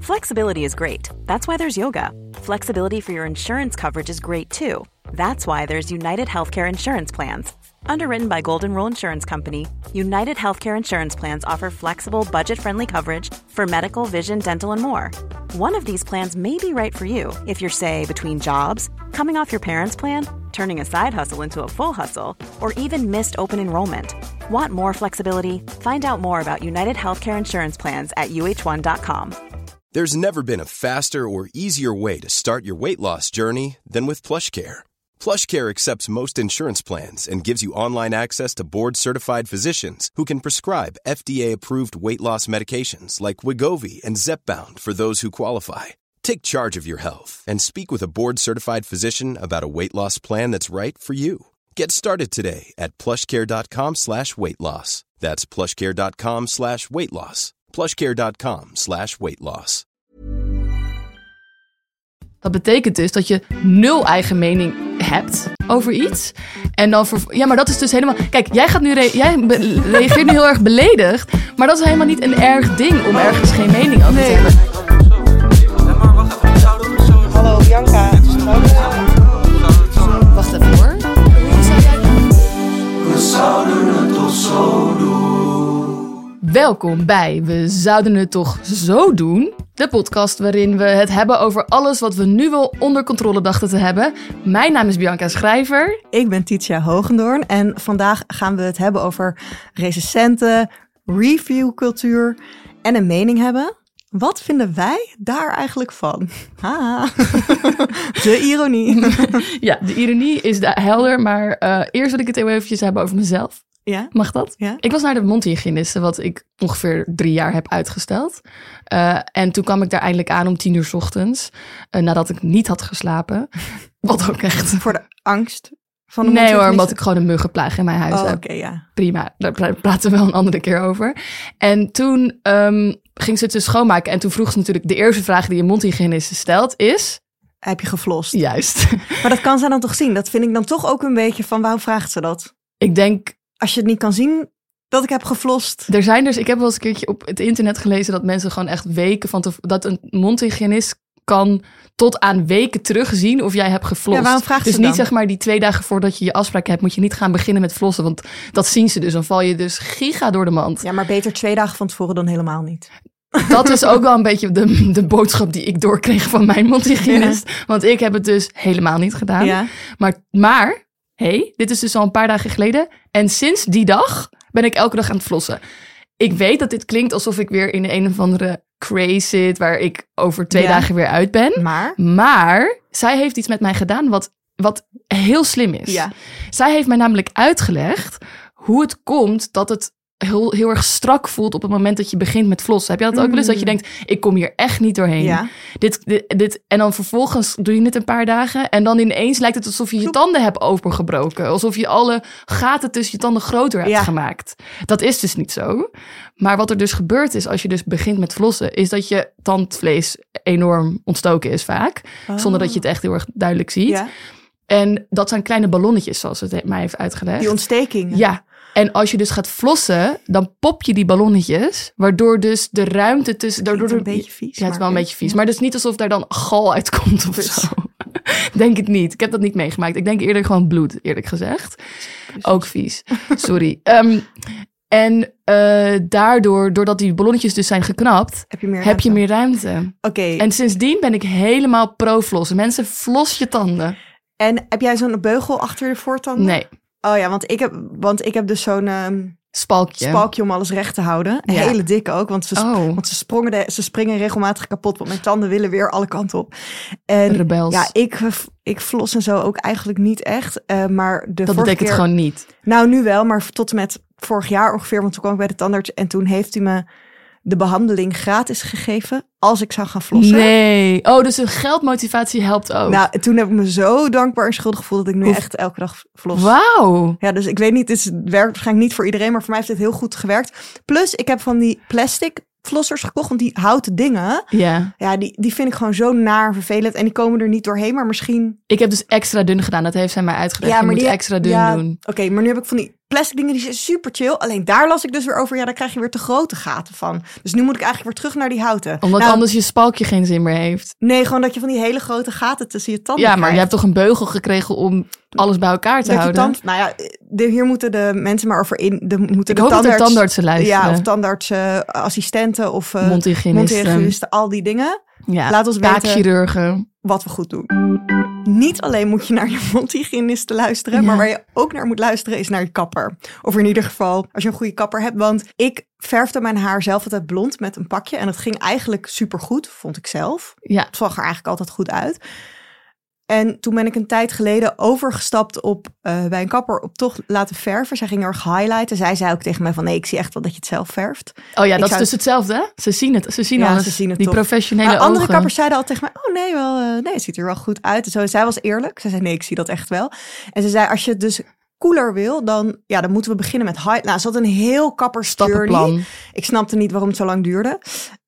Flexibility is great. That's why there's yoga. Flexibility for your insurance coverage is great too. That's why there's United Healthcare Insurance Plans. Underwritten by Golden Rule Insurance Company, United Healthcare Insurance Plans offer flexible, budget-friendly coverage for medical, vision, dental, and more. One of these plans may be right for you if you're, say, between jobs, coming off your parents' plan, turning a side hustle into a full hustle, or even missed open enrollment. Want more flexibility? Find out more about United Healthcare Insurance Plans at uh1.com. There's never been a faster or easier way to start your weight loss journey than with PlushCare. PlushCare accepts most insurance plans and gives you online access to board-certified physicians who can prescribe FDA-approved weight loss medications like Wegovy and Zepbound for those who qualify. Take charge of your health and speak with a board-certified physician about a weight loss plan that's right for you. Get started today at plushcare.com/weightloss. That's plushcare.com/weightloss. plushcare.com/weightloss. Dat betekent dus dat je 0 eigen mening hebt over iets. En dan ja, maar dat is dus helemaal... Kijk, jij reageert nu heel erg beledigd. Maar dat is helemaal niet een erg ding om ergens geen mening over te hebben. Hallo, Bianca. Wacht even hoor. We zouden het toch zo doen. Welkom bij We Zouden Het Toch Zo Doen. De podcast waarin we het hebben over alles wat we nu wel onder controle dachten te hebben. Mijn naam is Bianca Schrijver. Ik ben Titia Hogendoorn en vandaag gaan we het hebben over recensenten, reviewcultuur en een mening hebben. Wat vinden wij daar eigenlijk van? De ironie. Ja, de ironie is helder, maar eerst wil ik het heel eventjes hebben over mezelf. Ja? Mag dat? Ja? Ik was naar de mondhygiëniste, wat ik ongeveer 3 jaar heb uitgesteld. En toen kwam ik daar eindelijk aan om 10:00 ochtends, nadat ik niet had geslapen. Wat ook echt... Voor de angst van de Nee hoor, omdat ik gewoon een muggenplaag in mijn huis heb. Oké, ja. Prima, daar praten we wel een andere keer over. En toen ging ze het dus schoonmaken. En toen vroeg ze natuurlijk, de eerste vraag die een mondhygiëniste stelt is... Heb je geflost? Juist. Maar dat kan zij dan toch zien? Dat vind ik dan toch ook een beetje van, waarom vraagt ze dat? Ik denk... Als je het niet kan zien dat ik heb geflost. Ik heb wel eens een keertje op het internet gelezen dat mensen gewoon echt weken dat een mondhygiënist kan tot aan weken terugzien of jij hebt geflost. Ja, waarom vraagt dus ze dan? niet zeg maar die 2 dagen voordat je je afspraak hebt, moet je niet gaan beginnen met flossen, want dat zien ze dus. Dan val je dus giga door de mand. Ja, maar beter 2 dagen van tevoren dan helemaal niet. Dat is ook wel een beetje de boodschap die ik doorkreeg van mijn mondhygiënist. Ja. Want ik heb het dus helemaal niet gedaan. Ja. Maar dit is dus al een paar dagen geleden. En sinds die dag ben ik elke dag aan het flossen. Ik weet dat dit klinkt alsof ik weer in een of andere craze zit, waar ik over 2 dagen weer uit ben. Maar zij heeft iets met mij gedaan wat heel slim is. Ja. Zij heeft mij namelijk uitgelegd hoe het komt dat het heel erg strak voelt op het moment dat je begint met flossen. Heb je dat ook wel eens? Dat je denkt, ik kom hier echt niet doorheen. Ja. Dit, en dan vervolgens doe je het een paar dagen en dan ineens lijkt het alsof je je tanden hebt opengebroken. Alsof je alle gaten tussen je tanden groter hebt gemaakt. Dat is dus niet zo. Maar wat er dus gebeurt is, als je dus begint met flossen, is dat je tandvlees enorm ontstoken is vaak. Zonder dat je het echt heel erg duidelijk ziet. Ja. En dat zijn kleine ballonnetjes, zoals het mij heeft uitgelegd. Die ontsteking. Ja. En als je dus gaat flossen, dan pop je die ballonnetjes, waardoor dus de ruimte tussen... Het is een beetje vies. Ja, het is wel een beetje vies. Maar het is niet alsof daar dan gal uitkomt of zo. Denk het niet. Ik heb dat niet meegemaakt. Ik denk eerder gewoon bloed, eerlijk gezegd. Ook vies. Sorry. En daardoor, doordat die ballonnetjes dus zijn geknapt, heb je meer ruimte. Okay. En sindsdien ben ik helemaal pro-flossen. Mensen, flos je tanden. En heb jij zo'n beugel achter je voortanden? Nee. Oh ja, want ik heb dus zo'n spalkje om alles recht te houden. Een hele dikke ook, want ze springen regelmatig kapot, want mijn tanden willen weer alle kanten op. En rebels. Ja, ik flos en zo ook eigenlijk niet echt. Maar dat betekent gewoon niet. Nou, nu wel, maar tot en met vorig jaar ongeveer, want toen kwam ik bij de tandarts en toen heeft hij me de behandeling gratis gegeven als ik zou gaan flossen. Nee. Oh, dus een geldmotivatie helpt ook. Nou, toen heb ik me zo dankbaar en schuldig gevoeld dat ik nu echt elke dag flos. Wauw. Ja, dus ik weet niet, het werkt waarschijnlijk niet voor iedereen, maar voor mij heeft het heel goed gewerkt. Plus, ik heb van die plastic flossers gekocht, want die houten dingen, die vind ik gewoon zo naar vervelend en die komen er niet doorheen, maar misschien... Ik heb dus extra dun gedaan, dat heeft zij mij uitgelegd. Ja, maar je moet extra dun doen. Oké, maar nu heb ik van die plastic dingen die zijn super chill. Alleen daar las ik dus weer over. Ja, daar krijg je weer te grote gaten van. Dus nu moet ik eigenlijk weer terug naar die houten. Omdat anders je spalkje geen zin meer heeft. Nee, gewoon dat je van die hele grote gaten tussen je tanden krijgt. Je hebt toch een beugel gekregen om alles bij elkaar te houden? Hier moeten de mensen maar over in. Ik hoop dat de tandartsen luisteren. Ja, of tandartsen, assistenten of mondhygiënisten, al die dingen. Ja, laat ons weten chirurgen. Wat we goed doen. Niet alleen moet je naar je mondhygiëniste luisteren, maar waar je ook naar moet luisteren is naar je kapper. Of in ieder geval als je een goede kapper hebt. Want ik verfde mijn haar zelf altijd blond met een pakje. En dat ging eigenlijk supergoed, vond ik zelf. Ja. Het zag er eigenlijk altijd goed uit. En toen ben ik een tijd geleden overgestapt op bij een kapper op toch laten verven. Zij ging erg highlighten. Zij zei ook tegen mij van nee, ik zie echt wel dat je het zelf verft. Oh ja, dat is dus hetzelfde hè? Ze zien het alles. Ze zien het die toch. professionele ogen. Andere kappers zeiden al tegen mij, nee, het ziet er wel goed uit. En zo, zij was eerlijk. Zij zei nee, ik zie dat echt wel. En ze zei als je het dus cooler wil, dan moeten we beginnen met highlight. Nou, ze had een heel kappersjourney. Ik snapte niet waarom het zo lang duurde.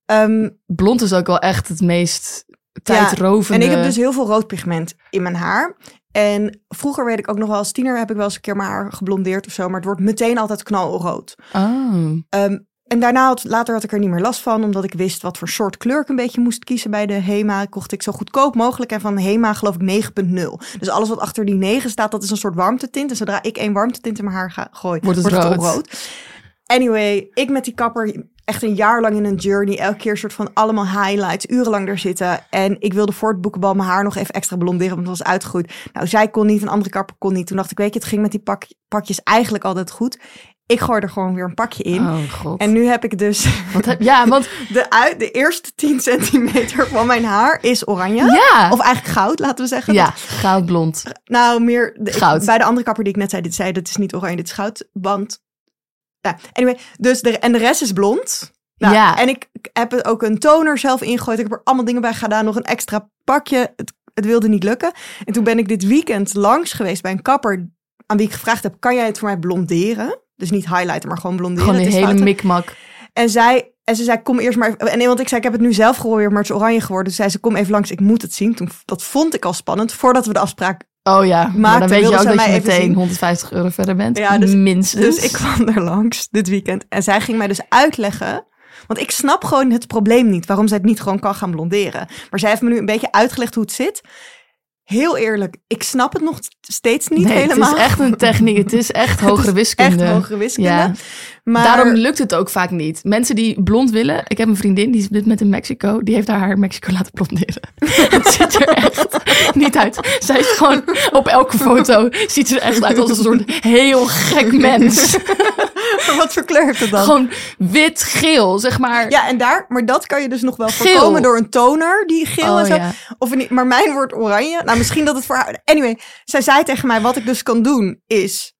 Blond is ook wel echt het meest tijdrovende. En ik heb dus heel veel rood pigment in mijn haar. En vroeger weet ik ook nog wel als tiener heb ik wel eens een keer mijn haar geblondeerd of zo. Maar het wordt meteen altijd knalrood. Oh. En later had ik er niet meer last van. Omdat ik wist wat voor soort kleur ik een beetje moest kiezen bij de Hema. Kocht ik zo goedkoop mogelijk. En van Hema geloof ik 9.0. Dus alles wat achter die 9 staat, dat is een soort warmtetint. En zodra ik 1 warmtetint in mijn haar gooi, wordt het rood. Anyway, ik met die kapper echt een jaar lang in een journey. Elke keer soort van allemaal highlights. Urenlang er zitten. En ik wilde voor het boekenbal mijn haar nog even extra blonderen. Want het was uitgegroeid. Nou, zij kon niet. Een andere kapper kon niet. Toen dacht ik, weet je, het ging met die pakjes eigenlijk altijd goed. Ik gooi er gewoon weer een pakje in. Oh god. En nu heb ik dus... want de eerste 10 centimeter van mijn haar is oranje. Ja. Of eigenlijk goud, laten we zeggen. Ja, goudblond. Nou, meer... Goud. Bij de andere kapper die ik net zei, dit is niet oranje, dit is goud. Want... Ja, anyway, dus de rest is blond. Nou, ja. En ik heb ook een toner zelf ingegooid. Ik heb er allemaal dingen bij gedaan. Nog een extra pakje. Het wilde niet lukken. En toen ben ik dit weekend langs geweest bij een kapper aan wie ik gevraagd heb, kan jij het voor mij blonderen? Dus niet highlighten, maar gewoon blonderen. Gewoon een hele mikmak. En ze zei, kom eerst maar... En want ik zei, ik heb het nu zelf geprobeerd, maar het is oranje geworden. Dus zei ze, kom even langs, ik moet het zien. Dat vond ik al spannend, voordat we de afspraak maar dan weet je ook dat je meteen €150 verder bent. Ja, dus, minstens. Dus ik kwam er langs dit weekend. En zij ging mij dus uitleggen... Want ik snap gewoon het probleem niet. Waarom zij het niet gewoon kan gaan blonderen. Maar zij heeft me nu een beetje uitgelegd hoe het zit. Heel eerlijk, ik snap het nog steeds niet helemaal. Het is echt een techniek. Het is echt hogere wiskunde. Echt hogere wiskunde. Ja. Maar... Daarom lukt het ook vaak niet. Mensen die blond willen... Ik heb een vriendin, die is net in Mexico. Die heeft haar in Mexico laten blonderen. Het ziet er echt niet uit. Zij is gewoon op elke foto... ziet ze er echt uit als een soort heel gek mens. Maar wat voor kleur heeft het dan? Gewoon wit-geel, zeg maar. Ja, maar dat kan je dus nog wel voorkomen door een toner die geel en zo. Ja. Maar mijn wordt oranje. Nou, misschien dat het voor haar... Anyway, zij zei tegen mij, wat ik dus kan doen is...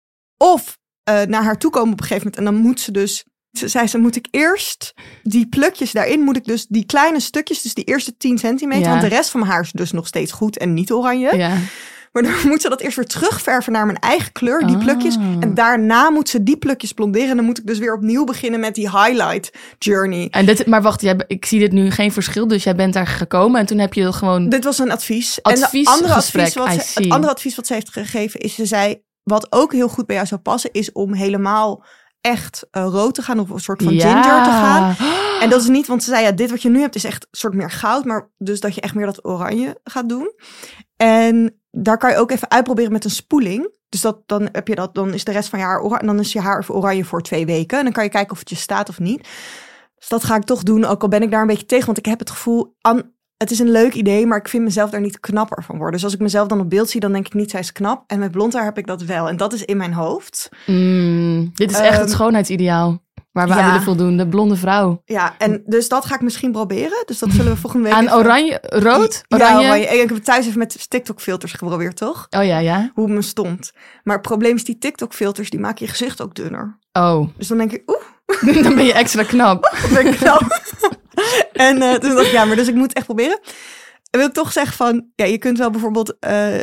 Of naar haar toe komen op een gegeven moment. En dan moet ze dus... Ze moet ik eerst die plukjes daarin, moet ik dus die kleine stukjes, dus die eerste 10 centimeter. Ja. Want de rest van mijn haar is dus nog steeds goed en niet oranje. Ja. Maar dan moet ze dat eerst weer terugverven naar mijn eigen kleur, die plukjes. En daarna moet ze die plukjes blonderen. En dan moet ik dus weer opnieuw beginnen met die highlight journey. Maar wacht, ik zie dit nu geen verschil. Dus jij bent daar gekomen en toen heb je gewoon... Dit was een advies. En het andere advies wat ze heeft gegeven is, ze zei, wat ook heel goed bij jou zou passen, is om helemaal echt rood te gaan of een soort van ginger te gaan. En dat is niet, want ze zei, dit wat je nu hebt is echt een soort meer goud. Maar dus dat je echt meer dat oranje gaat doen. En daar kan je ook even uitproberen met een spoeling. Dus dan is de rest van je haar oranje. En dan is je haar oranje voor 2 weken. En dan kan je kijken of het je staat of niet. Dus dat ga ik toch doen. Ook al ben ik daar een beetje tegen. Want ik heb het gevoel, het is een leuk idee, maar ik vind mezelf daar niet knapper van worden. Dus als ik mezelf dan op beeld zie, dan denk ik niet, zij is knap. En met blond haar heb ik dat wel. En dat is in mijn hoofd. Dit is echt het schoonheidsideaal. Waar we aan willen voldoen, de blonde vrouw. Ja, en dus dat ga ik misschien proberen. Dus dat zullen we volgende week... Aan oranje, rood? Oranje? Ja, oranje. Ik heb het thuis even met TikTok-filters geprobeerd, toch? Oh ja. Hoe het me stond. Maar het probleem is, die TikTok-filters, die maken je gezicht ook dunner. Oh. Dus dan denk ik, dan ben je extra knap. Ben ik knap. En toen dacht ik, maar dus ik moet het echt proberen. En wil ik toch zeggen van, je kunt wel bijvoorbeeld...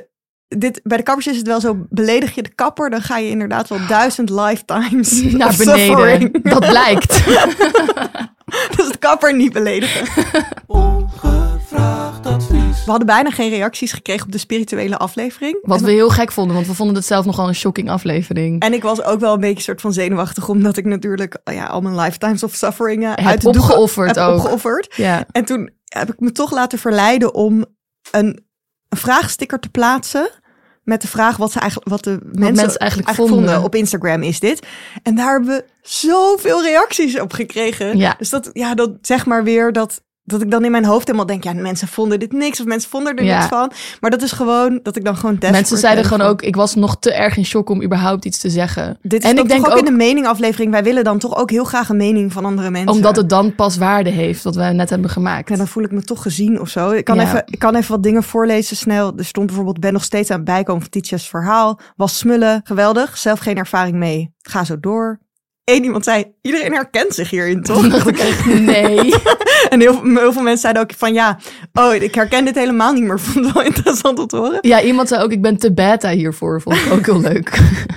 bij de kappers is het wel zo, beledig je de kapper, dan ga je inderdaad wel 1000 lifetimes naar beneden. Suffering. Dat blijkt. Dus de kapper niet beledigen. Ongevraagd advies. We hadden bijna geen reacties gekregen op de spirituele aflevering. Wat we heel gek vonden, want we vonden het zelf nogal een shocking aflevering. En ik was ook wel een beetje soort van zenuwachtig, omdat ik natuurlijk al mijn lifetimes of suffering uit de opgeofferd doeken heb opgeofferd. Ja. En toen heb ik me toch laten verleiden om een vraagsticker te plaatsen met de vraag wat de mensen eigenlijk vonden. Op Instagram is dit. En daar hebben we zoveel reacties op gekregen. Ja. Dus dat zeg maar weer dat ik dan in mijn hoofd helemaal denk, mensen vonden dit niks of mensen vonden er niks van. Maar dat is gewoon dat ik dan gewoon mensen zeiden gewoon ook, ik was nog te erg in shock om überhaupt iets te zeggen. Dit is en ik denk ook in de meningaflevering, wij willen dan toch ook heel graag een mening van andere mensen. Omdat het dan pas waarde heeft, wat wij net hebben gemaakt. Ja, dan voel ik me toch gezien of zo. Ik kan even wat dingen voorlezen snel. Er stond bijvoorbeeld, ben nog steeds aan het bijkomen van Tietja's verhaal. Was smullen, geweldig, zelf geen ervaring mee. Ga zo door. Eén iemand zei, iedereen herkent zich hierin, toch? Dacht ik echt, nee. En heel veel mensen zeiden ook van ik herken dit helemaal niet meer. Vond het wel interessant om te horen. Ja, iemand zei ook, ik ben te beta hiervoor. Vond ik ook heel leuk.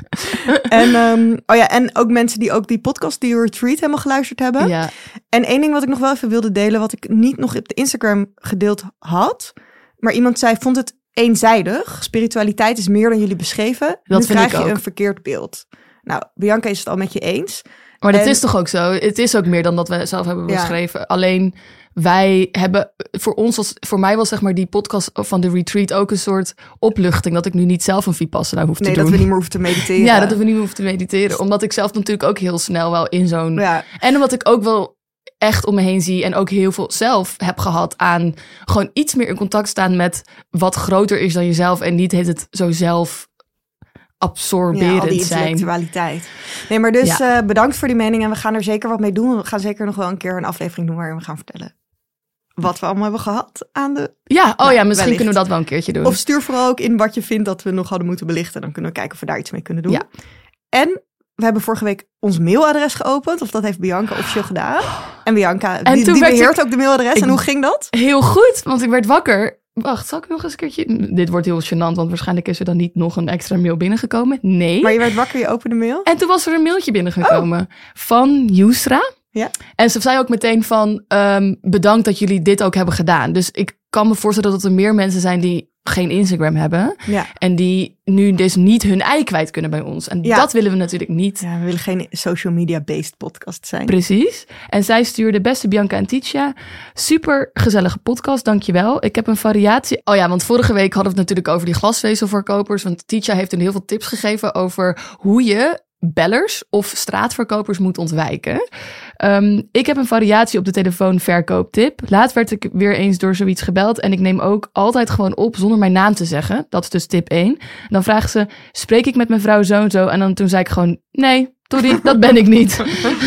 En ook mensen die ook die podcast, die Retreat, helemaal geluisterd hebben. Ja. En één ding wat ik nog wel even wilde delen, wat ik niet nog op de Instagram gedeeld had. Maar iemand zei, vond het eenzijdig. Spiritualiteit is meer dan jullie beschreven. Dat nu vind krijg ik je ook. een verkeerd beeld. Nou, Bianca is het al met je eens. Maar dat is toch ook zo? Het is ook meer dan dat we zelf hebben beschreven. Ja. Alleen wij hebben, voor mij was zeg maar die podcast van de Retreat ook een soort opluchting. Dat ik nu niet zelf een Vipassana hoef te doen. Nee, dat we niet meer hoeven te mediteren. Ja, dat we niet meer hoeven te mediteren. Omdat ik zelf natuurlijk ook heel snel wel in zo'n... Ja. En omdat ik ook wel echt om me heen zie en ook heel veel zelf heb gehad aan gewoon iets meer in contact staan met wat groter is dan jezelf en niet het zo zelf absorberend al die intellectualiteit. Nee, maar dus bedankt voor die mening en we gaan er zeker wat mee doen. We gaan zeker nog wel een keer een aflevering doen waarin we gaan vertellen wat we allemaal hebben gehad aan de... Ja, misschien wellicht. kunnen we dat wel een keertje doen. Of stuur vooral ook in wat je vindt dat we nog hadden moeten belichten. Dan kunnen we kijken of we daar iets mee kunnen doen. Ja. En we hebben vorige week ons mailadres geopend. Of dat heeft Bianca officieel gedaan. En Bianca, die beheert ook de mailadres. En hoe ging dat? Heel goed, want ik werd wakker. Wacht, zal ik nog eens een keertje... Dit wordt heel gênant, want waarschijnlijk is er dan niet nog een extra mail binnengekomen. Nee. Maar je werd wakker, je opende de mail? En toen was er een mailtje binnengekomen van Yusra. Ja. En ze zei ook meteen van, bedankt dat jullie dit ook hebben gedaan. Dus ik kan me voorstellen dat er meer mensen zijn die geen Instagram hebben. Ja. En die nu dus niet hun ei kwijt kunnen bij ons. En dat willen we natuurlijk niet. Ja, we willen geen social media-based podcast zijn. Precies. En zij stuurde, beste Bianca en Titia, super gezellige podcast, dankjewel. Ik heb een variatie. Oh ja, want vorige week hadden we het natuurlijk over die glasvezelverkopers. Want Titia heeft toen heel veel tips gegeven over hoe je bellers of straatverkopers moet ontwijken. Ik heb een variatie op de telefoon verkooptip. Laatst werd ik weer eens door zoiets gebeld en ik neem ook altijd gewoon op zonder mijn naam te zeggen. Dat is dus tip 1. En dan vraagt ze, spreek ik met mevrouw zo en zo? En dan toen zei ik gewoon, nee, sorry, dat ben ik niet.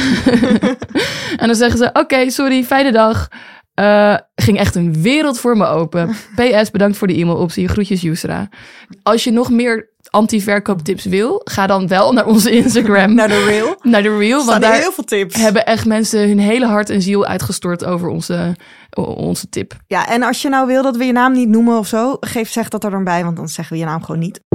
En dan zeggen ze, oké, sorry, fijne dag. Ging echt een wereld voor me open. PS, bedankt voor de e-mailoptie. Groetjes, Yusra. Als je nog meer anti-verkooptips wil, ga dan wel naar onze Instagram. Naar de Reel. Naar de Reel, want daar heel veel tips. Hebben echt mensen hun hele hart en ziel uitgestort over onze tip. Ja, en als je nou wil dat we je naam niet noemen of zo, zeg dat er dan bij, want dan zeggen we je naam gewoon niet.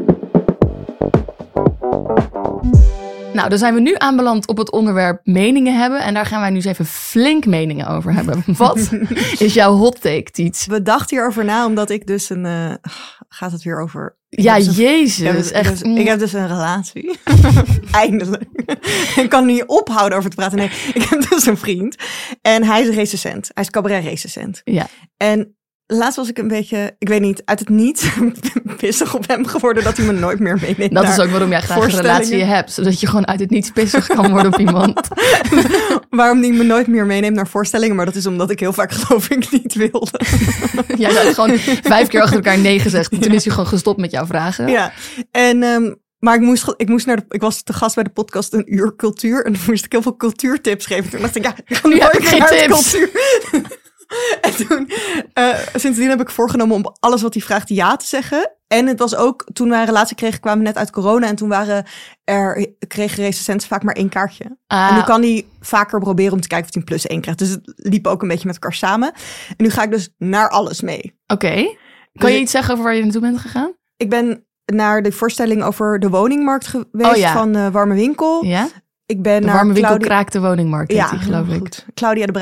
Nou, dan zijn we nu aanbeland op het onderwerp meningen hebben. En daar gaan wij nu eens even flink meningen over hebben. Wat is jouw hot take, Tiets? We dachten hierover na, omdat ik dus gaat het weer over... Ja, jezus. Ik heb dus een relatie. Eindelijk. Ik kan niet ophouden over te praten. Nee, ik heb dus een vriend. En hij is recensent. Hij is cabaret-recensent. Ja. En laatst was ik een beetje, ik weet niet, uit het niet pissig op hem geworden dat hij me nooit meer meeneemt. Dat is ook waarom jij graag een relatie hebt. Zodat je gewoon uit het niets pissig kan worden op iemand. Waarom die me nooit meer meeneemt naar voorstellingen. Maar dat is omdat ik heel vaak geloof ik niet wilde. Jij hebt gewoon 5 keer achter elkaar nee gezegd. En toen is hij gewoon gestopt met jouw vragen. Ja, en... maar ik was te gast bij de podcast Een Uur Cultuur. En toen moest ik heel veel cultuurtips geven. Toen dacht ik, ik ga nooit meer naar de cultuur. En toen, sindsdien heb ik voorgenomen om alles wat hij vraagt ja te zeggen. En het was ook, toen wij een relatie kregen, kwamen we net uit corona. En toen kregen recensenten vaak maar 1 kaartje. En nu kan hij vaker proberen om te kijken of hij een +1 krijgt. Dus het liep ook een beetje met elkaar samen. En nu ga ik dus naar alles mee. Oké. Kan je iets zeggen over waar je naartoe bent gegaan? Ik ben naar de voorstelling over de woningmarkt geweest van Warme Winkel. Ja? Ik ben de naar Warme Winkel kraakt de woningmarkt, geloof ik. Goed. Claudia de Breij.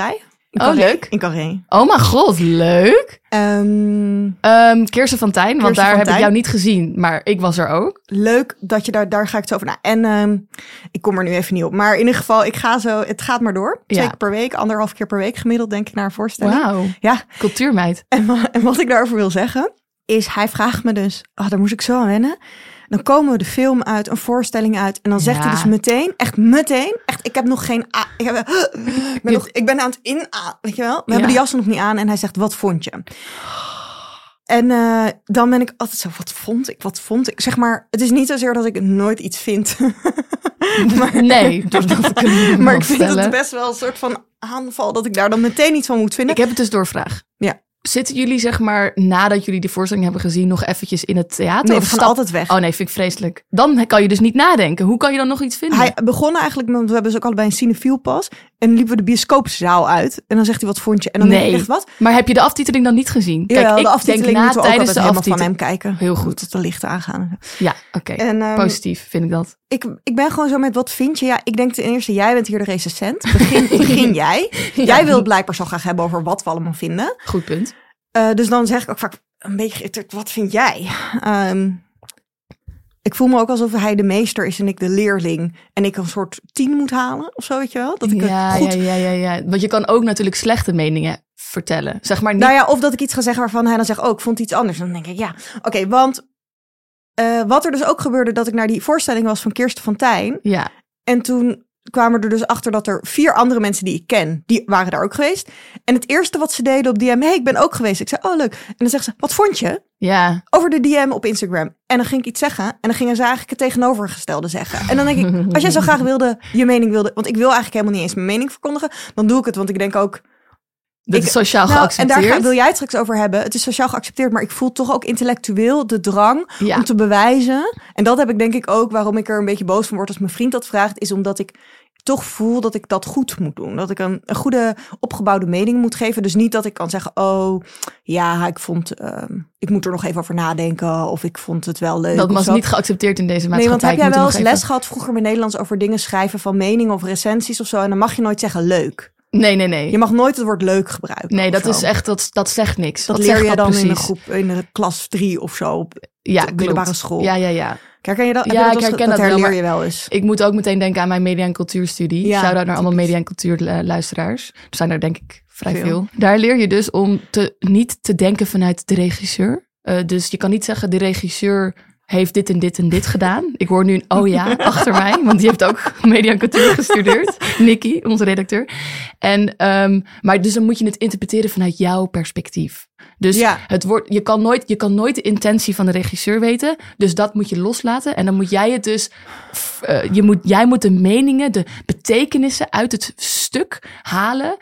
Leuk. In Carré. Oh mijn god, leuk. Kirsten van Tijn, want daar heb ik jou niet gezien. Maar ik was er ook. Leuk dat je daar ga ik het over na. En ik kom er nu even niet op. Maar in ieder geval, het gaat maar door. 2 keer per week, 1,5 keer per week gemiddeld, denk ik, naar een voorstelling. Wauw, ja. Cultuurmeid. En wat ik daarover wil zeggen, is hij vraagt me dus, daar moest ik zo aan wennen. Dan komen we de film uit, een voorstelling uit. En dan zegt hij dus meteen, ik heb nog geen ik ben aan het weet je wel. We hebben de jassen nog niet aan. En hij zegt, wat vond je? En dan ben ik altijd zo, wat vond ik? Zeg maar, het is niet zozeer dat ik nooit iets vind. Nee, maar ik vind het best wel een soort van aanval dat ik daar dan meteen iets van moet vinden. Ik heb het dus doorvraag. Ja. Zitten jullie, zeg maar, nadat jullie de voorstelling hebben gezien, nog eventjes in het theater? Nee, we gaan altijd weg. Oh nee, vind ik vreselijk. Dan kan je dus niet nadenken. Hoe kan je dan nog iets vinden? Hij begon eigenlijk, want we hebben dus ook allebei een cinefiel pas. En liepen we de bioscoopzaal uit. En dan zegt hij, wat vond je? En dan denk ik echt, wat? Maar heb je de aftiteling dan niet gezien? Kijk, ja, de aftiteling moeten we ook altijd helemaal van hem kijken. Heel goed. Tot de lichten aangaan. Ja, oké. Positief vind ik dat. Ik ben gewoon zo met, wat vind je? Ja, ik denk ten eerste, jij bent hier de recensent. Begin jij. Jij wil het blijkbaar zo graag hebben over wat we allemaal vinden. Goed punt. Dus dan zeg ik ook vaak een beetje geïrriteerd, wat vind jij? Ik voel me ook alsof hij de meester is en ik de leerling. En ik een soort 10 moet halen of zo, weet je wel? Dat ik ja. Want je kan ook natuurlijk slechte meningen vertellen. Zeg maar niet... Nou ja, of dat ik iets ga zeggen waarvan hij dan zegt, ik vond iets anders. Dan denk ik, ja, oké, want wat er dus ook gebeurde, dat ik naar die voorstelling was van Kirsten van Tijn. Ja. En toen kwamen er dus achter dat er 4 andere mensen die ik ken, die waren daar ook geweest. En het eerste wat ze deden op DM, ik ben ook geweest. Ik zei, leuk. En dan zegt ze, wat vond je? Ja. Over de DM op Instagram. En dan ging ik iets zeggen. En dan gingen ze eigenlijk het tegenovergestelde zeggen. En dan denk ik, als jij zo graag je mening wilde, want ik wil eigenlijk helemaal niet eens mijn mening verkondigen, dan doe ik het. Want ik denk ook, dat is sociaal geaccepteerd. En daar wil jij het straks over hebben. Het is sociaal geaccepteerd, maar ik voel toch ook intellectueel de drang om te bewijzen. En dat heb ik denk ik ook, waarom ik er een beetje boos van word als mijn vriend dat vraagt, is omdat ik toch voel dat ik dat goed moet doen. Dat ik een goede opgebouwde mening moet geven. Dus niet dat ik kan zeggen, ik moet er nog even over nadenken. Of ik vond het wel leuk. Dat was niet geaccepteerd in deze maatschappij. Nee, want heb jij wel eens les gehad vroeger met Nederlands over dingen schrijven van meningen of recensies of zo. En dan mag je nooit zeggen leuk. Nee. Je mag nooit het woord leuk gebruiken. Nee, dat is echt, dat zegt niks. Dat leer je dan in de klas 3 of zo op de middelbare school. Ja. Herken je dat? Ja, ik herken dat herleer je wel eens. Ik moet ook meteen denken aan mijn media- en cultuurstudie. Ja, shout-out naar allemaal media- en cultuurluisteraars. Er zijn er denk ik vrij veel. Daar leer je dus om niet te denken vanuit de regisseur. Dus je kan niet zeggen, de regisseur heeft dit en dit en dit gedaan. Ik hoor nu een achter mij, want die heeft ook media en cultuur gestudeerd. Nikki, onze redacteur. En, maar dus dan moet je het interpreteren vanuit jouw perspectief. Dus je kan nooit de intentie van de regisseur weten. Dus dat moet je loslaten. En dan moet jij het dus, jij moet de meningen, de betekenissen uit het stuk halen,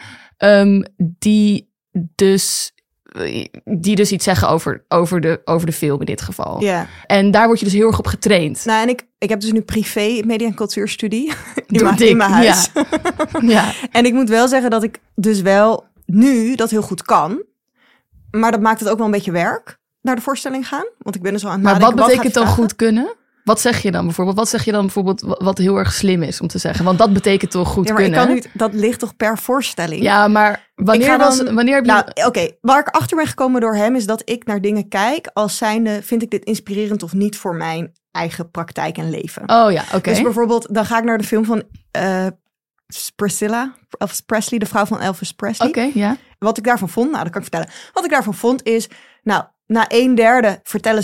die dus iets zeggen over de film in dit geval. Ja. En daar word je dus heel erg op getraind. Nou, en ik heb dus nu privé media- en cultuurstudie in mijn huis. Ja. En ik moet wel zeggen dat ik dus wel nu dat heel goed kan. Maar dat maakt het ook wel een beetje werk naar de voorstelling gaan. Want ik ben dus al aan het nadenken. Maar wat betekent dan goed kunnen? Wat zeg je dan bijvoorbeeld? Wat zeg je dan bijvoorbeeld wat heel erg slim is om te zeggen? Want dat betekent toch goed kunnen? Dat ligt toch per voorstelling? Ja, maar wanneer heb je... Oké, waar ik achter ben gekomen door hem is dat ik naar dingen kijk als zijnde, vind ik dit inspirerend of niet voor mijn eigen praktijk en leven? Oh ja, oké. Dus bijvoorbeeld, dan ga ik naar de film van Priscilla, Elvis Presley, de vrouw van Elvis Presley. Oké, ja. Wat ik daarvan vond, dat kan ik vertellen. Wat ik daarvan vond is, na 1/3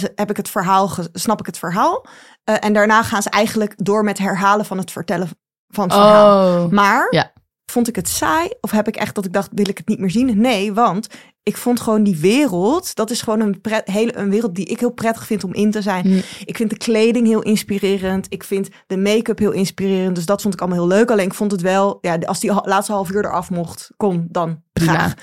snap ik het verhaal. En daarna gaan ze eigenlijk door met herhalen van het vertellen van het verhaal. Maar vond ik het saai? Of heb ik echt dat ik dacht, wil ik het niet meer zien? Nee, want ik vond gewoon die wereld, dat is gewoon een wereld die ik heel prettig vind om in te zijn. Ik vind de kleding heel inspirerend. Ik vind de make-up heel inspirerend. Dus dat vond ik allemaal heel leuk. Alleen ik vond het wel, als die laatste half uur eraf kon, dan graag.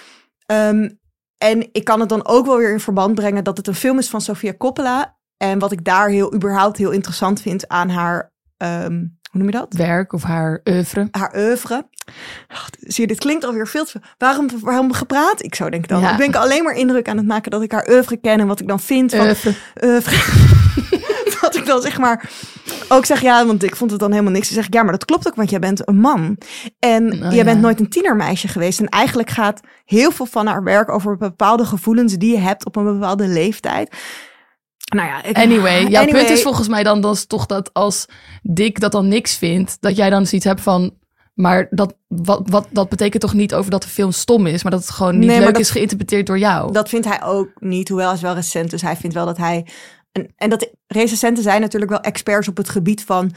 En ik kan het dan ook wel weer in verband brengen dat het een film is van Sofia Coppola. En wat ik daar überhaupt heel interessant vind aan haar, hoe noem je dat? Werk of haar oeuvre. Haar oeuvre. Zie je, dit klinkt alweer veel te veel. Waarom gepraat? Ik zo denk ik dan. Ja. Ik ben alleen maar indruk aan het maken dat ik haar oeuvre ken en wat ik dan vind van oeuvre. Wat ik dan zeg maar ook zeg, ja, want ik vond het dan helemaal niks. Dan zeg ik, ja, maar dat klopt ook, want jij bent een man. En jij bent nooit een tienermeisje geweest. En eigenlijk gaat heel veel van haar werk over bepaalde gevoelens die je hebt op een bepaalde leeftijd. Nou ja, jouw punt is volgens mij dan toch dat als Dick dat dan niks vindt, dat jij dan zoiets hebt van, maar dat betekent toch niet over dat de film stom is, maar dat het gewoon niet leuk is geïnterpreteerd door jou. Dat vindt hij ook niet, hoewel hij is wel recent, dus hij vindt wel dat hij... En dat recensenten zijn natuurlijk wel experts op het gebied van...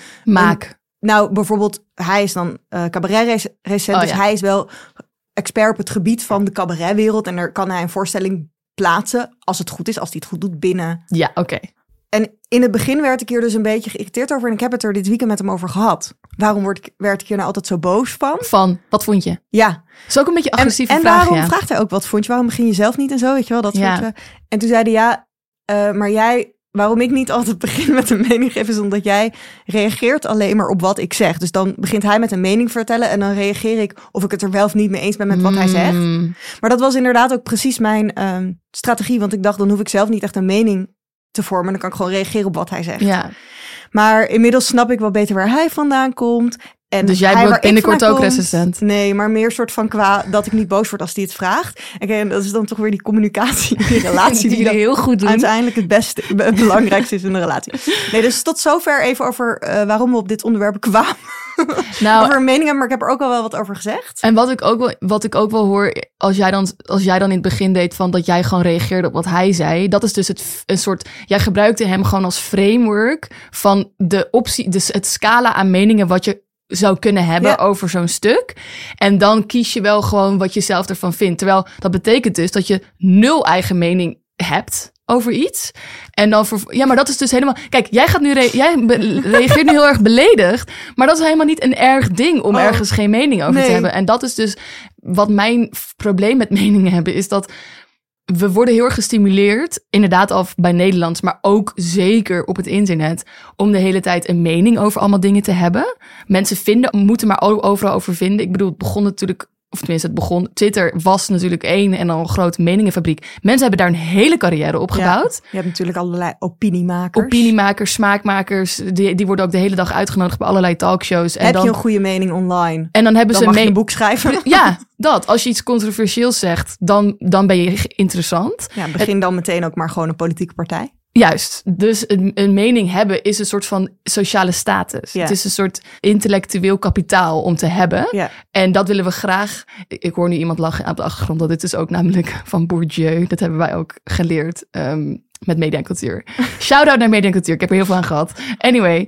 Nou, bijvoorbeeld, hij is dan cabaret-recensent, dus hij is wel expert op het gebied van de cabaretwereld en daar kan hij een voorstelling plaatsen, als het goed is, als hij het goed doet binnen. Ja, oké. En in het begin werd ik hier dus een beetje geïrriteerd over en ik heb het er dit weekend met hem over gehad. Waarom werd ik hier nou altijd zo boos van? Van, wat vond je? Ja. Dat is ook een beetje agressieve vraag, En waarom vraagt hij ook, wat vond je? Waarom begin je zelf niet en zo, weet je wel? Dat soort, en toen zei hij, maar jij... Waarom ik niet altijd begin met een mening geven, is omdat jij reageert alleen maar op wat ik zeg. Dus dan begint hij met een mening vertellen en dan reageer ik of ik het er wel of niet mee eens ben met wat hij zegt. Maar dat was inderdaad ook precies mijn strategie, want ik dacht, dan hoef ik zelf niet echt een mening te vormen. Dan kan ik gewoon reageren op wat hij zegt. Ja. Maar inmiddels snap ik wel beter waar hij vandaan komt. En dus jij wordt binnenkort ook recensent? Nee, maar meer soort van qua dat ik niet boos word als die het vraagt. En dat is dan toch weer die communicatie, die relatie die heel goed doen. Uiteindelijk het belangrijkste is in de relatie. Nee, dus tot zover even over waarom we op dit onderwerp kwamen. Nou, over meningen, maar ik heb er ook al wel wat over gezegd. En wat ik ook wel hoor, als jij dan in het begin deed van dat jij gewoon reageerde op wat hij zei, dat is dus een soort, jij gebruikte hem gewoon als framework van de optie, dus het scala aan meningen wat je zou kunnen hebben over zo'n stuk. En dan kies je wel gewoon wat je zelf ervan vindt. Terwijl dat betekent dus dat je 0 eigen mening hebt over iets. En dan maar dat is dus helemaal... Kijk, jij reageert nu heel erg beledigd, maar dat is helemaal niet een erg ding om ergens geen mening over te hebben. En dat is dus wat mijn probleem met meningen hebben, is dat we worden heel erg gestimuleerd, inderdaad al bij Nederlands, maar ook zeker op het internet, om de hele tijd een mening over allemaal dingen te hebben. Mensen moeten maar overal over vinden. Ik bedoel, het begon natuurlijk, of tenminste Twitter was natuurlijk en dan een grote meningenfabriek. Mensen hebben daar een hele carrière op gebouwd. Ja, je hebt natuurlijk allerlei opiniemakers. Opiniemakers, smaakmakers, die worden ook de hele dag uitgenodigd bij allerlei talkshows. En heb je een goede mening online? En dan hebben mag je een boek schrijven. Ja, dat. Als je iets controversieels zegt, dan ben je interessant. Ja, begin dan meteen ook maar gewoon een politieke partij. Juist. Dus een mening hebben is een soort van sociale status. Ja. Het is een soort intellectueel kapitaal om te hebben. Ja. En dat willen we graag. Ik hoor nu iemand lachen op de achtergrond. Dat dit is ook namelijk van Bourdieu. Dat hebben wij ook geleerd met media en cultuur. Shout-out naar media en cultuur. Ik heb er heel veel aan gehad. Anyway,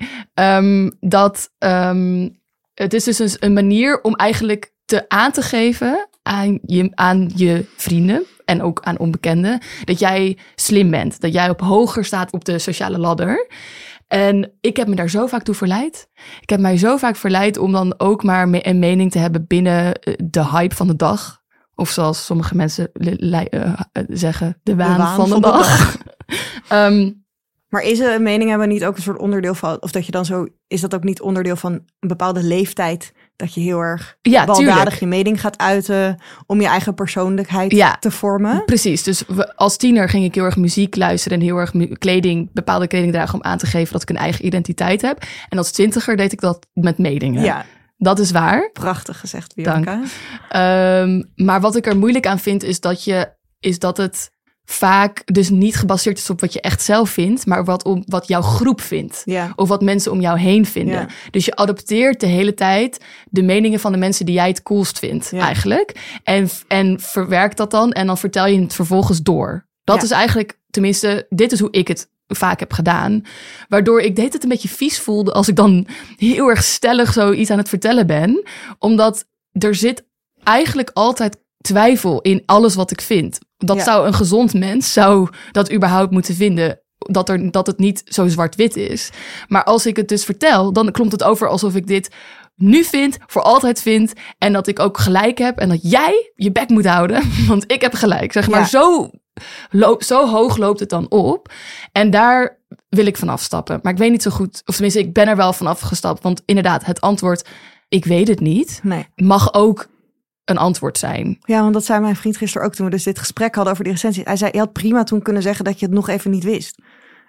het is dus een manier om eigenlijk aan te geven aan je vrienden en ook aan onbekenden, dat jij slim bent. Dat jij hoger staat op de sociale ladder. En ik heb me daar zo vaak toe verleid. Ik heb mij zo vaak verleid om dan ook maar een mening te hebben binnen de hype van de dag. Of zoals sommige mensen zeggen, de waan van de dag. Maar is een mening hebben niet ook een soort onderdeel van, of dat je dan zo, is dat ook niet onderdeel van een bepaalde leeftijd, dat je heel erg baldadig je mening gaat uiten om je eigen persoonlijkheid te vormen? Precies, dus als tiener ging ik heel erg muziek luisteren en heel erg bepaalde kleding dragen om aan te geven dat ik een eigen identiteit heb. En als 20er deed ik dat met meningen. Ja. Dat is waar. Prachtig gezegd, Bianca. Maar wat ik er moeilijk aan vind is dat het vaak dus niet gebaseerd is op wat je echt zelf vindt, maar wat jouw groep vindt. Ja. Of wat mensen om jou heen vinden. Ja. Dus je adopteert de hele tijd de meningen van de mensen die jij het coolst vindt, eigenlijk. En verwerkt dat dan en dan vertel je het vervolgens door. Dat is eigenlijk, tenminste, dit is hoe ik het vaak heb gedaan. Waardoor ik het een beetje vies voelde als ik dan heel erg stellig zoiets aan het vertellen ben. Omdat er zit eigenlijk altijd twijfel in alles wat ik vind. Zou een gezond mens zou dat überhaupt moeten vinden, dat het niet zo zwart-wit is. Maar als ik het dus vertel, dan klopt het over alsof ik dit nu vind, voor altijd vind, en dat ik ook gelijk heb en dat jij je bek moet houden, want ik heb gelijk. Zeg maar, zo hoog loopt het dan op. En daar wil ik van afstappen. Maar ik weet niet zo goed, of tenminste, ik ben er wel van afgestapt, want inderdaad, het antwoord, ik weet het niet, mag ook een antwoord zijn. Ja, want dat zei mijn vriend gisteren ook toen we dus dit gesprek hadden over die recensie. Hij zei, je had prima toen kunnen zeggen dat je het nog even niet wist.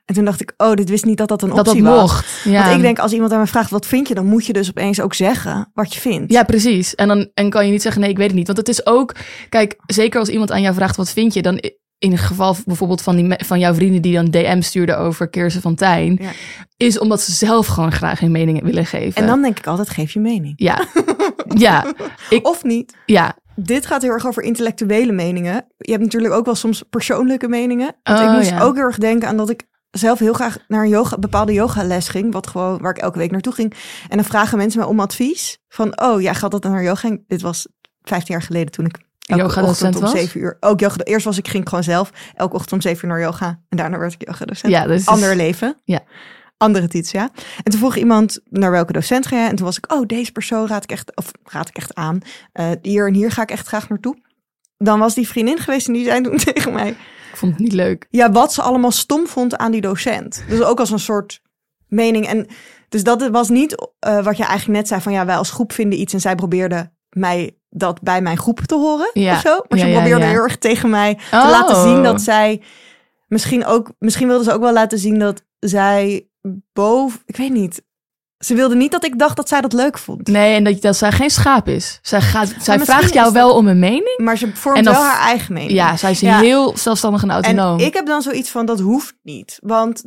En toen dacht ik, dit wist niet dat een optie was. Mocht. Ja. Want ik denk, als iemand aan me vraagt, wat vind je? Dan moet je dus opeens ook zeggen wat je vindt. Ja, precies. En dan kan je niet zeggen, nee, ik weet het niet. Want het is ook, kijk, zeker als iemand aan jou vraagt, wat vind je? Dan in het geval bijvoorbeeld van jouw vrienden die dan DM stuurden over Kirsten van Tijn, is omdat ze zelf gewoon graag hun mening willen geven. En dan denk ik altijd, geef je mening. Ja. Ja. Of niet. Ja. Dit gaat heel erg over intellectuele meningen. Je hebt natuurlijk ook wel soms persoonlijke meningen. Want ik moest ook heel erg denken aan dat ik zelf heel graag naar een bepaalde yogales ging, waar ik elke week naartoe ging. En dan vragen mensen mij om advies van, jij gaat dat naar yoga ging. Dit was 15 jaar geleden toen ik elke ochtend om 7 uur. Ook yoga. Eerst ging ik gewoon zelf elke ochtend om 7 uur naar yoga. En daarna werd ik yogadocent. Ja, dus ander leven. Ja. Andere titel, ja. En toen vroeg iemand naar welke docent ga je. En toen was ik, deze persoon raad ik echt aan. Hier en hier ga ik echt graag naartoe. Dan was die vriendin geweest en die zei toen tegen mij, ik vond het niet leuk. Ja, wat ze allemaal stom vond aan die docent. Dus ook als een soort mening. En dus dat was niet wat je eigenlijk net zei van, wij als groep vinden iets en zij probeerde mij dat bij mijn groep te horen of zo. Maar ze probeerde heel erg tegen mij te laten zien dat zij misschien wilde ze ook wel laten zien dat zij ik weet niet. Ze wilde niet dat ik dacht dat zij dat leuk vond. Nee, en dat zij geen schaap is. Zij vraagt jou wel om een mening. Maar ze vormt wel haar eigen mening. Ja, zij is heel zelfstandig en autonoom. En ik heb dan zoiets van, dat hoeft niet. Want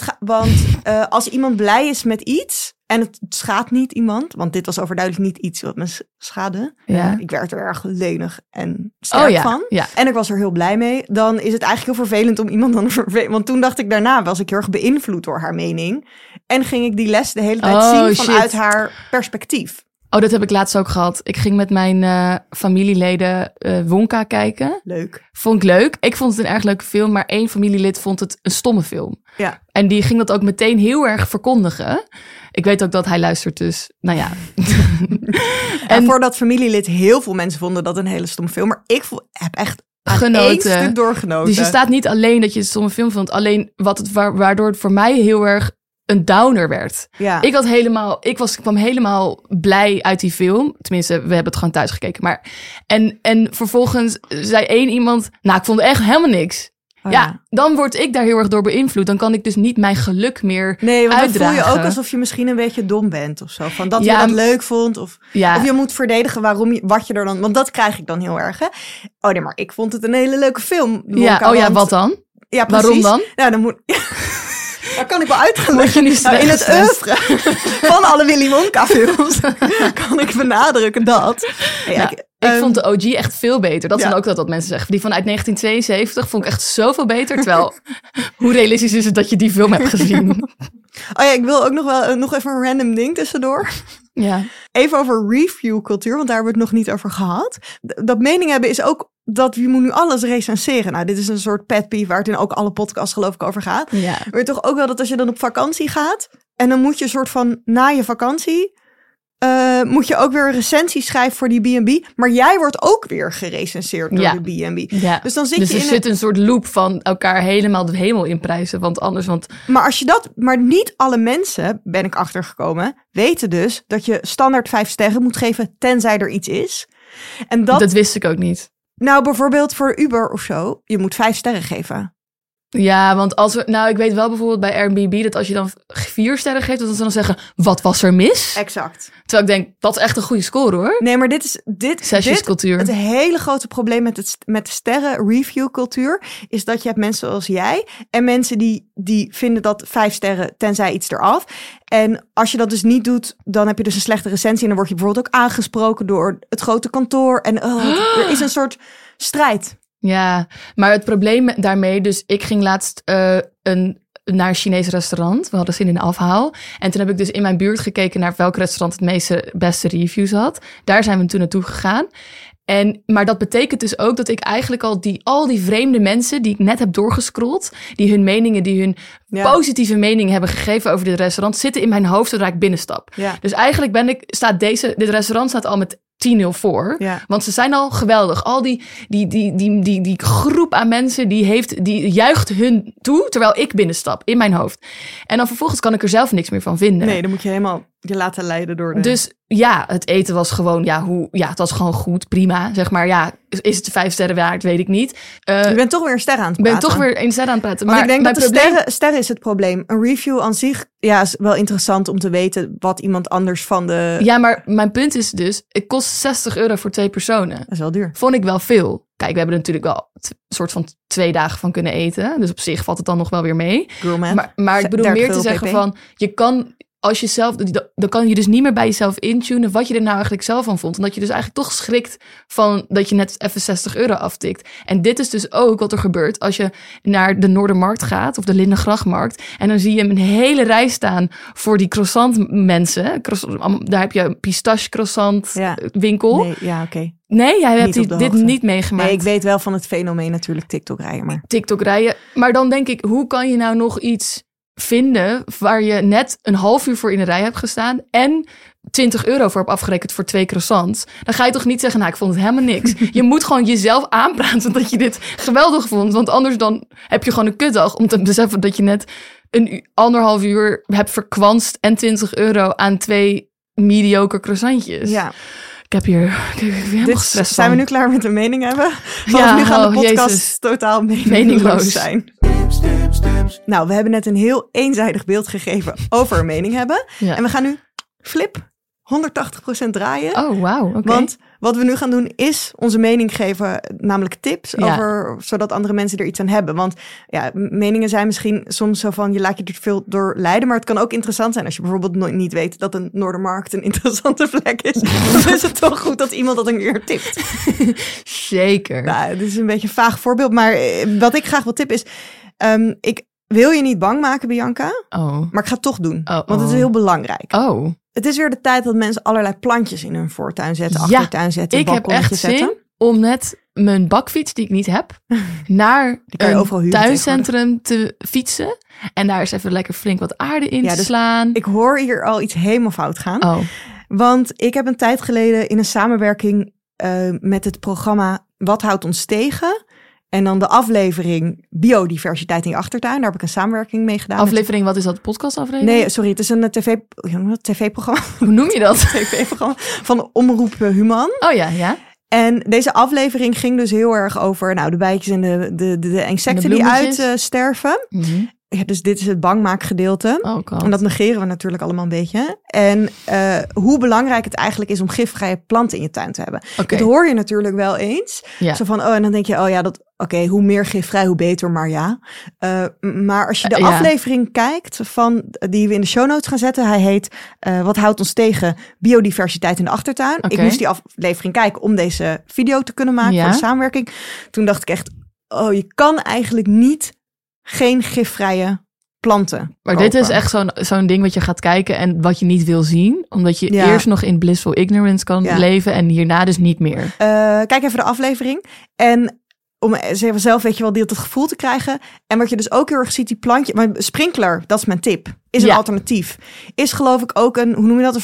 als iemand blij is met iets en het schaadt niet iemand. Want dit was overduidelijk niet iets wat me schade. Ja. Ik werd er erg lenig en sterk van. Ja. En ik was er heel blij mee. Dan is het eigenlijk heel vervelend om iemand dan Want toen dacht ik daarna, was ik heel erg beïnvloed door haar mening. En ging ik die les de hele tijd zien vanuit haar perspectief. Dat heb ik laatst ook gehad. Ik ging met mijn familieleden Wonka kijken. Leuk. Vond ik leuk. Ik vond het een erg leuke film, maar 1 familielid vond het een stomme film. Ja. En die ging dat ook meteen heel erg verkondigen. Ik weet ook dat hij luistert, dus nou ja. En voor dat familielid, heel veel mensen vonden dat een hele stomme film. Maar ik heb echt genoten. Één stuk doorgenoten. Dus je staat niet alleen dat je een stomme film vond. Alleen waardoor het voor mij heel erg een downer werd. Ja. Ik kwam helemaal blij uit die film. Tenminste, we hebben het gewoon thuis gekeken. Maar en vervolgens zei iemand, ik vond echt helemaal niks. Dan word ik daar heel erg door beïnvloed. Dan kan ik dus niet mijn geluk meer uitdragen. Dan voel je ook alsof je misschien een beetje dom bent of zo. Van dat je dat leuk vond. Of je moet verdedigen wat je er dan... Want dat krijg ik dan heel erg, hè. Nee, maar ik vond het een hele leuke film. Wat dan? Ja, precies. Waarom dan? Ja, dan moet... Daar kan ik wel uitleggen. In het oeuvre van alle Willy Wonka films kan ik benadrukken dat... Ik vond de OG echt veel beter. Dat zijn ook dat mensen zeggen. Die vanuit 1972 vond ik echt zoveel beter. Terwijl, hoe realistisch is het dat je die film hebt gezien? Ik wil ook nog even een random ding tussendoor. Ja. Even over reviewcultuur, want daar hebben we het nog niet over gehad. Dat mening hebben is ook dat je moet nu alles recenseren. Dit is een soort pet peeve waar het in ook alle podcasts geloof ik over gaat. Ja. Maar je toch ook wel dat als je dan op vakantie gaat en dan moet je een soort van na je vakantie... moet je ook weer een recensie schrijven voor die B&B. Maar jij wordt ook weer gerecenseerd door de B&B. Ja. Dus dan zit een soort loop van elkaar helemaal de hemel inprijzen. Maar niet alle mensen, ben ik achtergekomen, weten dus dat je standaard 5 sterren moet geven tenzij er iets is. En dat wist ik ook niet. Nou, bijvoorbeeld voor Uber of zo, je moet 5 sterren geven. Ja, want ik weet wel bijvoorbeeld bij Airbnb dat als je dan 4 sterren geeft, dat ze dan zeggen, wat was er mis? Exact. Terwijl ik denk, dat is echt een goede score hoor. Nee, maar dit cultuur. Het hele grote probleem met de sterren review cultuur is dat je hebt mensen zoals jij en mensen die vinden dat 5 sterren tenzij iets eraf. En als je dat dus niet doet, dan heb je dus een slechte recensie en dan word je bijvoorbeeld ook aangesproken door het grote kantoor en er is een soort strijd. Ja, maar het probleem daarmee... Dus ik ging laatst naar een Chinees restaurant. We hadden zin in een afhaal. En toen heb ik dus in mijn buurt gekeken naar welk restaurant het beste reviews had. Daar zijn we toen naartoe gegaan. Maar dat betekent dus ook dat ik eigenlijk al die vreemde mensen die ik net heb doorgescrolld, die hun meningen, die hun positieve mening hebben gegeven over dit restaurant, zitten in mijn hoofd zodra ik binnenstap. Ja. Dus eigenlijk dit restaurant staat al met 10-0 voor. Ja. Want ze zijn al geweldig. Al die groep aan mensen die juicht hun toe terwijl ik binnenstap in mijn hoofd. En dan vervolgens kan ik er zelf niks meer van vinden. Nee, dan moet je helemaal Je laten leiden door de... Dus ja, het eten was gewoon, het was gewoon goed, prima. Zeg maar, ja, is het 5 sterren waard, weet ik niet. Je bent toch weer een ster aan het praten. Maar ik denk dat de sterren is het probleem. Een review aan zich, is wel interessant om te weten wat iemand anders van de... Ja, maar mijn punt is dus, het kost €60 voor 2 personen. Dat is wel duur. Vond ik wel veel. Kijk, we hebben er natuurlijk wel een soort van 2 dagen van kunnen eten. Dus op zich valt het dan nog wel weer mee. Maar ik bedoel meer te zeggen van, je kan... Als je zelf, dan kan je dus niet meer bij jezelf intunen wat je er nou eigenlijk zelf van vond. Omdat je dus eigenlijk toch schrikt van dat je net even €60 aftikt. En dit is dus ook wat er gebeurt als je naar de Noordermarkt gaat of de Lindengrachtmarkt. En dan zie je een hele rij staan voor die croissant mensen. Daar heb je een pistache croissant winkel. Nee, ja, oké. Nee, jij hebt dit niet meegemaakt. Nee, ik weet wel van het fenomeen natuurlijk TikTok rijden. Maar dan denk ik, hoe kan je nou nog iets vinden waar je net een half uur voor in de rij hebt gestaan en €20 voor hebt afgerekend voor 2 croissants. Dan ga je toch niet zeggen, nou, ik vond het helemaal niks. Je moet gewoon jezelf aanpraten dat je dit geweldig vond. Want anders dan heb je gewoon een kutdag om te beseffen dat je net 1,5 uur hebt verkwanst en €20 aan 2 mediocre croissantjes. Ja. Ik heb hier helemaal gestrest van. Zijn we nu klaar met de mening hebben? Want nu gaan de podcast totaal meningloos zijn. Nou, we hebben net een heel eenzijdig beeld gegeven over een mening hebben. Ja. En we gaan nu flip 180% draaien. Oh, wauw. Okay. Want wat we nu gaan doen is onze mening geven, namelijk tips over, zodat andere mensen er iets aan hebben. Want ja, meningen zijn misschien soms zo van, je laat je er veel door leiden, maar het kan ook interessant zijn als je bijvoorbeeld niet weet dat een Noordermarkt een interessante plek is. Dan is het toch goed dat iemand dat een keer tipt. Zeker. Nou, dit is een beetje een vaag voorbeeld, maar wat ik graag wil tippen is, ik wil je niet bang maken, Bianca, maar ik ga het toch doen, want het is heel belangrijk. Het is weer de tijd dat mensen allerlei plantjes in hun voortuin zetten, achtertuin zetten, ik heb echt zin om net mijn bakfiets, die ik niet heb, naar een tuincentrum te fietsen. En daar is even lekker flink wat aarde in te slaan. Ik hoor hier al iets helemaal fout gaan. Want ik heb een tijd geleden in een samenwerking met het programma Wat houdt ons tegen? En dan de aflevering Biodiversiteit in je achtertuin. Daar heb ik een samenwerking mee gedaan. Aflevering, wat is dat? Podcastaflevering? Nee, sorry. Het is een tv-programma. Hoe noem je dat? tv-programma van Omroep Human. Oh ja. En deze aflevering ging dus heel erg over de bijtjes en de insecten die uitsterven. Mm-hmm. Ja, dus dit is het bangmaakgedeelte. En dat negeren we natuurlijk allemaal een beetje. En hoe belangrijk het eigenlijk is om gifvrije planten in je tuin te hebben. Dat hoor je natuurlijk wel eens. Ja. Zo van, en dan denk je, hoe meer gifvrij, hoe beter, maar ja. Maar als je de aflevering kijkt die we in de show notes gaan zetten. Hij heet, wat houdt ons tegen? Biodiversiteit in de achtertuin. Ik moest die aflevering kijken om deze video te kunnen maken voor de samenwerking. Toen dacht ik echt, je kan eigenlijk niet geen gifvrije planten Maar kopen. Dit is echt zo'n ding wat je gaat kijken en wat je niet wil zien. Omdat je eerst nog in blissful ignorance kan leven en hierna dus niet meer. Kijk even de aflevering. En om zelf, weet je wel, het gevoel te krijgen. En wat je dus ook heel erg ziet, die plantje. Maar sprinkler, dat is mijn tip. Is een alternatief. Is geloof ik ook een soort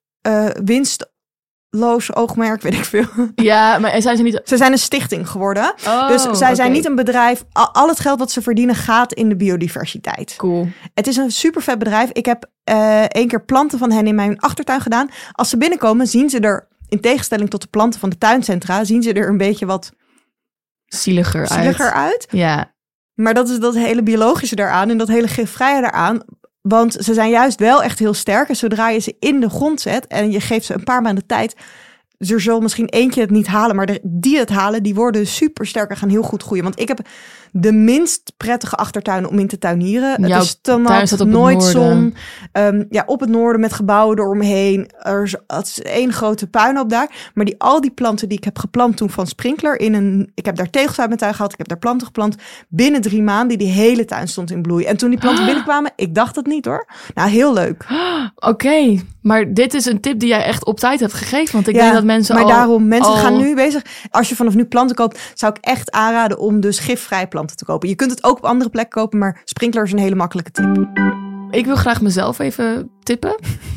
winstloos oogmerk, weet ik veel. Ja, maar zijn ze niet... Ze zijn een stichting geworden. Dus zij zijn niet een bedrijf. Al het geld wat ze verdienen gaat in de biodiversiteit. Cool. Het is een super vet bedrijf. Ik heb 1 keer planten van hen in mijn achtertuin gedaan. Als ze binnenkomen, zien ze er, in tegenstelling tot de planten van de tuincentra, zien ze er een beetje wat zieliger uit. Ja. Maar dat is dat hele biologische daaraan en dat hele gifvrije daaraan. Want ze zijn juist wel echt heel sterk. En zodra je ze in de grond zet en je geeft ze een paar maanden tijd, er zal misschien eentje het niet halen, maar die het halen, die worden super sterk en gaan heel goed groeien. Want ik heb de minst prettige achtertuin om in te tuinieren. Het is te nat, nooit zon. Op het noorden met gebouwen eromheen. Het is 1 grote puinhoop daar. Maar al die planten die ik heb geplant toen van Sprinkler ik heb daar tegels uit mijn tuin gehaald. Ik heb daar planten geplant. Binnen 3 maanden die hele tuin stond in bloei. En toen die planten binnenkwamen, ik dacht het niet hoor. Nou, heel leuk. Oké, maar dit is een tip die jij echt op tijd hebt gegeven. Want ik denk dat mensen mensen gaan nu bezig. Als je vanaf nu planten koopt, zou ik echt aanraden om dus gifvrij planten te kopen. Je kunt het ook op andere plekken kopen, maar Sprinkler is een hele makkelijke tip. Ik wil graag mezelf even tippen.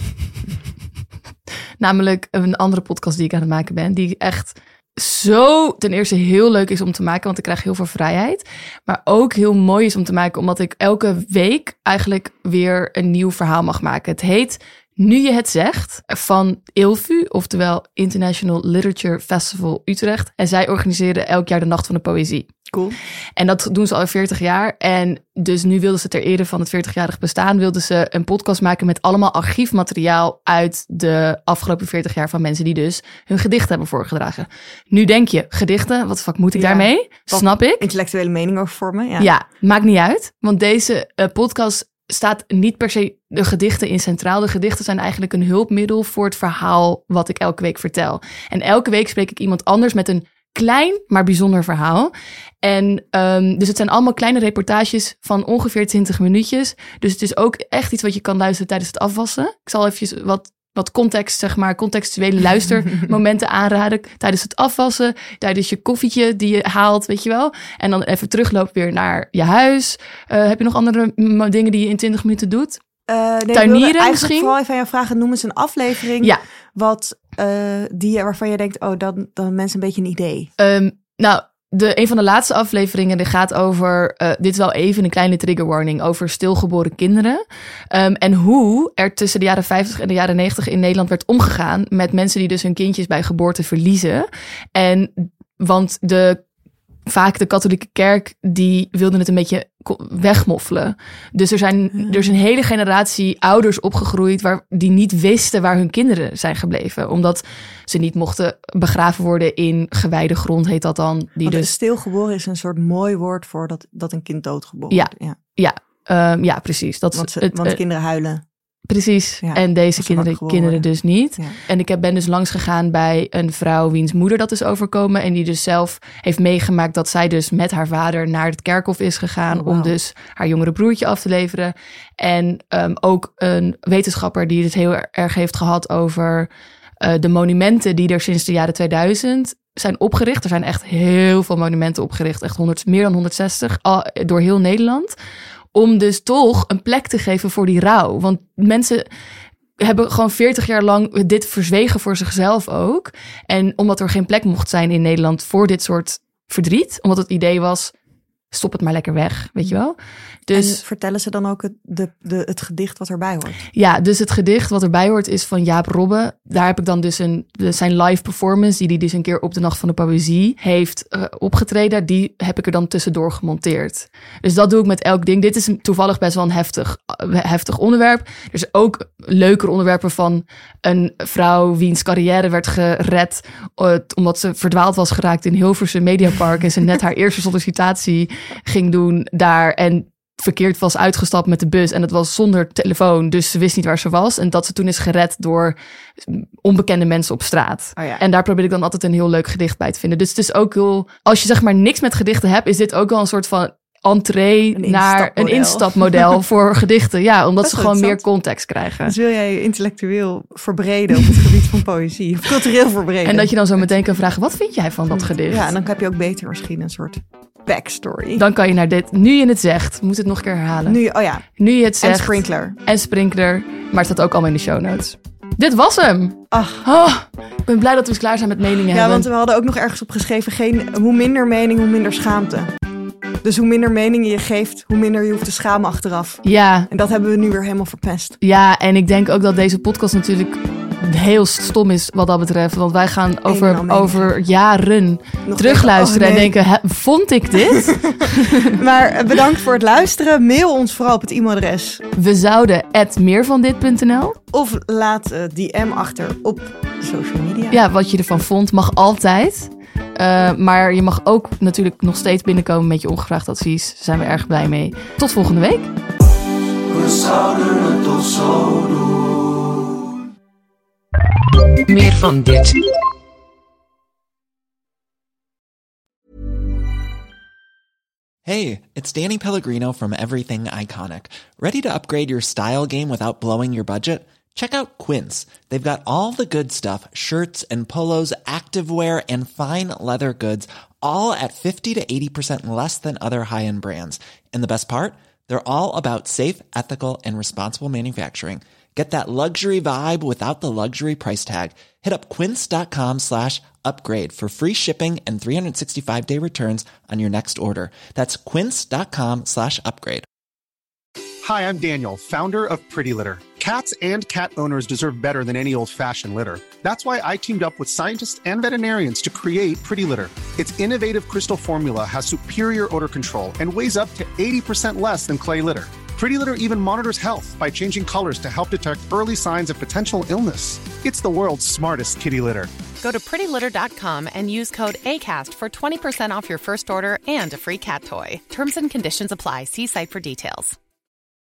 Namelijk een andere podcast die ik aan het maken ben, die echt zo ten eerste heel leuk is om te maken, want ik krijg heel veel vrijheid. Maar ook heel mooi is om te maken, omdat ik elke week eigenlijk weer een nieuw verhaal mag maken. Het heet Nu je het zegt, van ILFU, oftewel International Literature Festival Utrecht. En zij organiseren elk jaar de Nacht van de Poëzie. Cool. En dat doen ze al 40 jaar. En dus nu wilden ze ter ere van het 40-jarig bestaan, wilden ze een podcast maken met allemaal archiefmateriaal uit de afgelopen 40 jaar van mensen die dus hun gedichten hebben voorgedragen. Nu denk je, gedichten, wat fuck moet ik daarmee? Snap ik. Intellectuele mening over vormen. Ja, maakt niet uit. Want deze podcast staat niet per se de gedichten in centraal. De gedichten zijn eigenlijk een hulpmiddel voor het verhaal wat ik elke week vertel. En elke week spreek ik iemand anders met een klein, maar bijzonder verhaal. En dus het zijn allemaal kleine reportages van ongeveer 20 minuutjes. Dus het is ook echt iets wat je kan luisteren tijdens het afwassen. Ik zal even wat context, zeg maar, contextuele luistermomenten aanraden. Tijdens het afwassen, tijdens je koffietje die je haalt, weet je wel. En dan even teruglopen weer naar je huis. Heb je nog andere dingen die je in 20 minuten doet? Tuinieren misschien? Vooral even aan jou vragen, noem eens een aflevering waarvan je denkt, dan mensen een beetje een idee. Een van de laatste afleveringen die gaat over, dit is wel even een kleine trigger warning, over stilgeboren kinderen. En hoe er tussen de jaren 50 en de jaren 90 in Nederland werd omgegaan met mensen die dus hun kindjes bij geboorte verliezen. Want vaak de katholieke kerk, die wilde het een beetje wegmoffelen. Dus er is een hele generatie ouders opgegroeid die niet wisten waar hun kinderen zijn gebleven. Omdat ze niet mochten begraven worden in gewijde grond, heet dat dan. Stilgeboren is een soort mooi woord voor dat een kind doodgeboren wordt. Ja, precies. Want kinderen huilen. Precies, ja, en deze kinderen dus niet. Ja. En ik ben dus langs gegaan bij een vrouw wiens moeder dat is overkomen. En die dus zelf heeft meegemaakt dat zij dus met haar vader naar het kerkhof is gegaan. Om dus haar jongere broertje af te leveren. En ook een wetenschapper die het heel erg heeft gehad over de monumenten die er sinds de jaren 2000 zijn opgericht. Er zijn echt heel veel monumenten opgericht. Echt meer dan 160 door heel Nederland. Om dus toch een plek te geven voor die rouw. Want mensen hebben gewoon 40 jaar lang dit verzwegen voor zichzelf ook. En omdat er geen plek mocht zijn in Nederland voor dit soort verdriet. Omdat het idee was, stop het maar lekker weg, weet je wel. Dus, en vertellen ze dan ook het gedicht wat erbij hoort? Ja, dus het gedicht wat erbij hoort is van Jaap Robbe. Daar heb ik dan dus zijn live performance, die hij dus een keer op de Nacht van de Poëzie heeft opgetreden. Die heb ik er dan tussendoor gemonteerd. Dus dat doe ik met elk ding. Dit is toevallig best wel een heftig onderwerp. Er zijn ook leukere onderwerpen van een vrouw wiens carrière werd gered omdat ze verdwaald was geraakt in Hilversum Mediapark en ze net haar eerste sollicitatie ging doen daar en verkeerd was uitgestapt met de bus. En dat was zonder telefoon, dus ze wist niet waar ze was. En dat ze toen is gered door onbekende mensen op straat. Oh ja. En daar probeer ik dan altijd een heel leuk gedicht bij te vinden. Dus het is ook heel, als je zeg maar niks met gedichten hebt, is dit ook wel een soort van entree naar een instapmodel voor gedichten. Ja, omdat ze gewoon meer context krijgen. Dus wil jij je intellectueel verbreden op het gebied van poëzie? Of cultureel verbreden? En dat je dan zo meteen kan vragen, wat vind jij van dat gedicht? Ja, en dan heb je ook beter misschien een soort backstory. Dan kan je naar dit, nu je het zegt, moet het nog een keer herhalen. Nu je het zegt. En Sprinkler. Maar het staat ook allemaal in de show notes. Dit was hem. Ik ben blij dat we eens klaar zijn met meningen hebben. Ja, want we hadden ook nog ergens opgeschreven, hoe minder mening, hoe minder schaamte. Dus hoe minder meningen je geeft, hoe minder je hoeft te schamen achteraf. Ja. En dat hebben we nu weer helemaal verpest. Ja, en ik denk ook dat deze podcast natuurlijk heel stom is wat dat betreft. Want wij gaan over jaren nog terugluisteren en denken, vond ik dit? Maar bedankt voor het luisteren. Mail ons vooral op het e-mailadres. We zouden @meervandit.nl. Of laat DM achter op social media. Ja, wat je ervan vond mag altijd. Maar je mag ook natuurlijk nog steeds binnenkomen met je ongevraagd advies. Daar zijn we erg blij mee. Tot volgende week. We zouden het toch zo doen. Meer van dit. Hey, it's Danny Pellegrino from Everything Iconic. Ready to upgrade your style game without blowing your budget? Check out Quince. They've got all the good stuff, shirts and polos, activewear and fine leather goods, all at 50 to 80% less than other high-end brands. And the best part? They're all about safe, ethical and responsible manufacturing. Get that luxury vibe without the luxury price tag. Hit up quince.com/upgrade for free shipping and 365-day returns on your next order. That's quince.com/upgrade. Hi, I'm Daniel, founder of Pretty Litter. Cats and cat owners deserve better than any old-fashioned litter. That's why I teamed up with scientists and veterinarians to create Pretty Litter. Its innovative crystal formula has superior odor control and weighs up to 80% less than clay litter. Pretty Litter even monitors health by changing colors to help detect early signs of potential illness. It's the world's smartest kitty litter. Go to prettylitter.com and use code ACAST for 20% off your first order and a free cat toy. Terms and conditions apply. See site for details.